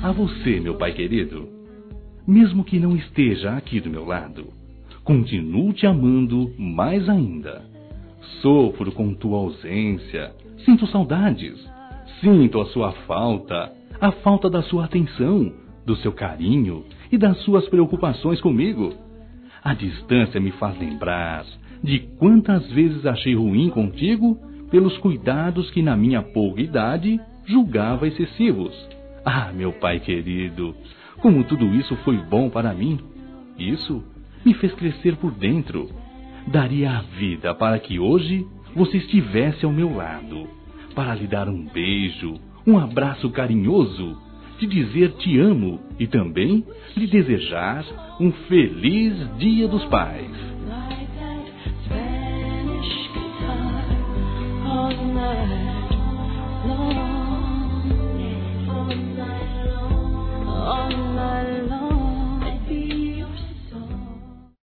A você, meu pai querido, mesmo que não esteja aqui do meu lado, continuo te amando mais ainda. Sofro com tua ausência, sinto saudades, sinto a sua falta, a falta da sua atenção, do seu carinho e das suas preocupações comigo. A distância me faz lembrar de quantas vezes achei ruim contigo pelos cuidados que na minha pouca idade julgava excessivos. Ah, meu pai querido, como tudo isso foi bom para mim. Isso me fez crescer por dentro. Daria a vida para que hoje você estivesse ao meu lado, para lhe dar um beijo, um abraço carinhoso, te dizer te amo e também lhe desejar um feliz Dia dos Pais. All